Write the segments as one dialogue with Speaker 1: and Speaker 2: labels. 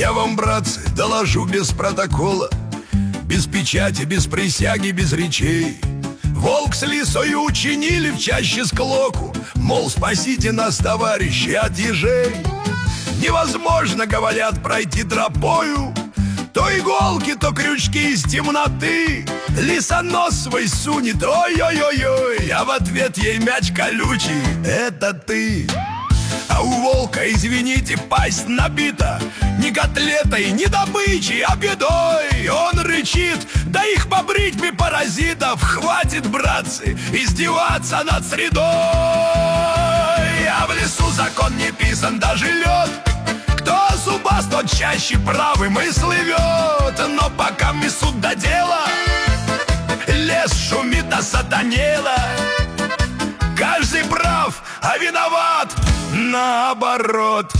Speaker 1: Я вам, братцы, доложу без протокола, без печати, без присяги, без речей. Волк с лисою учинили в чаще склоку, мол, спасите нас, товарищи, от ежей. Невозможно, говорят, пройти тропою, то иголки, то крючки из темноты. Лисонос свой сунет, ой-ой-ой-ой, а в ответ ей мяч колючий: это ты. А у волка, извините, пасть набита не котлетой, не добычей, а бедой. Он рычит: да их побрить бы паразитов. Хватит, братцы, издеваться над средой. А в лесу закон не писан, даже лед. Кто зубаст, тот чаще правый мысли вет. Но пока несут до дела, лес шумит до сатанела. Каждый прав, а виноват наоборот.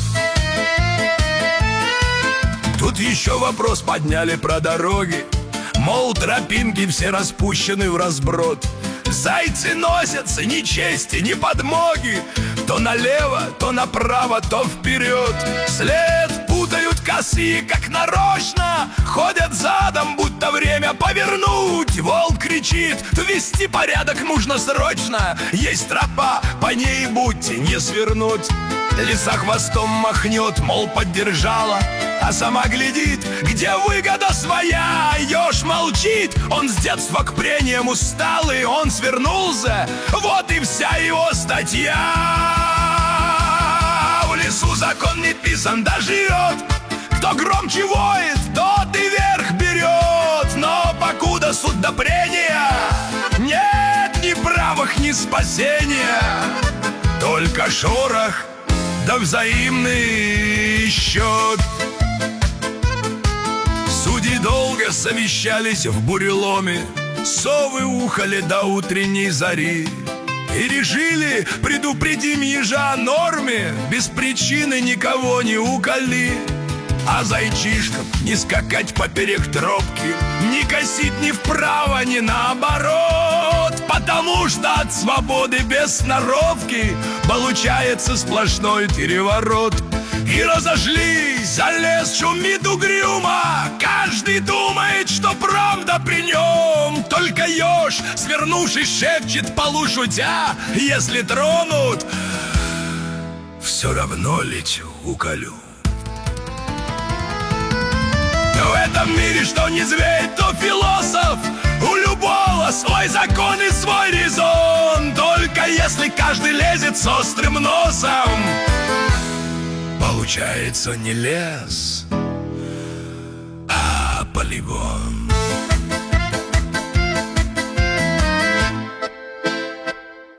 Speaker 1: Тут еще вопрос подняли про дороги, мол, тропинки все распущены в разброд. Зайцы носятся, ни чести, ни подмоги, то налево, то направо, то вперед. След путают косые, как нарочно, ходят задом, будто время повернуть. Волк кричит: ввести порядок нужно срочно. Есть тропа, по ней будьте не свернуть. Лиса хвостом махнет, мол, поддержала, а сама глядит, где выгода своя. Еж молчит, он с детства к прениям усталый. Он свернулся, вот и вся его статья. В лесу закон не писан, да живет. Кто громче воет, тот и верх берет. Но покуда суд до прения, нет ни правых, ни спасения. Только шорох да взаимный счет. Судьи долго совещались в буреломе, совы ухали до утренней зари и решили: предупредим ежа о норме, без причины никого не уколи. А зайчишкам не скакать поперек тропки, не косить ни вправо, ни наоборот, потому что от свободы без сноровки получается сплошной переворот. И разошлись, за лес шумит угрюмо, каждый думает, что правда при нем. Только еж, свернувшись, шепчет полушутя: если тронут, все равно лечу, уколю. В этом мире что не зверь, то философ. У любого свой закон и свой резон. Только если каждый лезет с острым носом, получается не лес, а полигон.